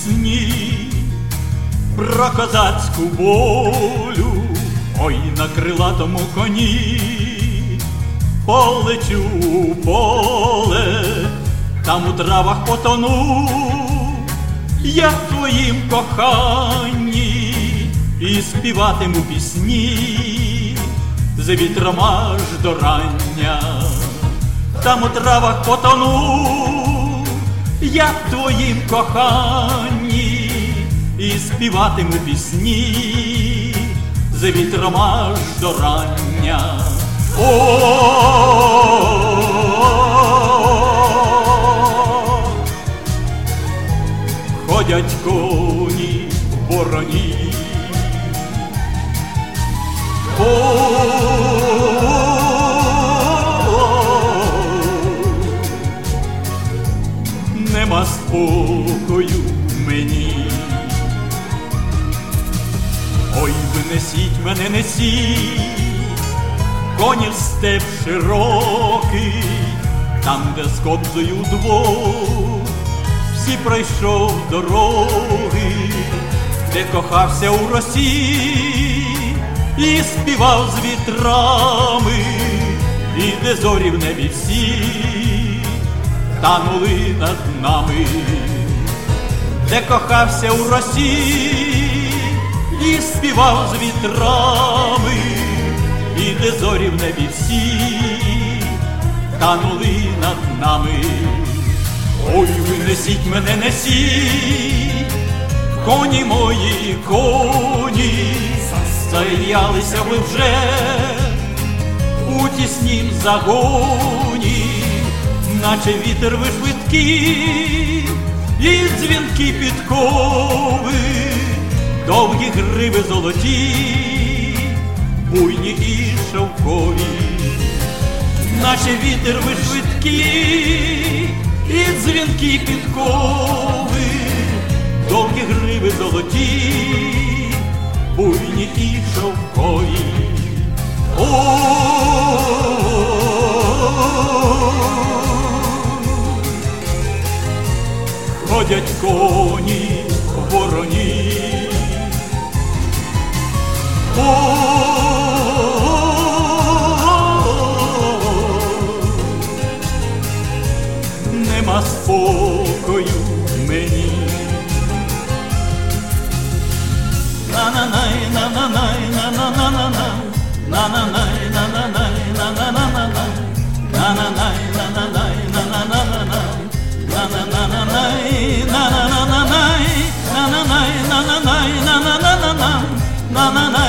пісні про козацьку волю. Ой, на крилатому коні полечу у поле, там у травах потону я в твоїм коханні і співатиму пісні з вітром аж до рання. Там у травах потону я в твоїм коханні і співатиму пісні з вітром аж до рання. Ходять коні в вороні, нема спокою мені. Ой, ви несіть мене, несіть, коні в степ широкий, там, де з кобзою вдвох всі пройшов дороги, де кохався у росі і співав з вітрами, і де зорі в небі всі танули над нами, де кохався у росі і співав з вітрами, і де зорі в небі всі танули над нами. Ой, ви несіть мене, несіть, коні мої, коні, застоялися ви вже у тіснім загоні, наче вітер ви швидкі, і дзвінки підкови, довгі гриви золоті, буйні і шовкові, наче вітер ви швидкі, і дзвінки підкови, довгі гриви золоті, буйні і шовкові. Ходять коні в вороні, нема спокою мені. На-на-най, на-на-най, на-на-на-на-на, на-на-най, на-на-най, на-на-на-на-на, на-на-най, на-на-най, на-на-на-на-на, на-на-на-на-най, на-на-на-на-най, на-на-най, на-на-най, на-на-на-на-на, на-на-най.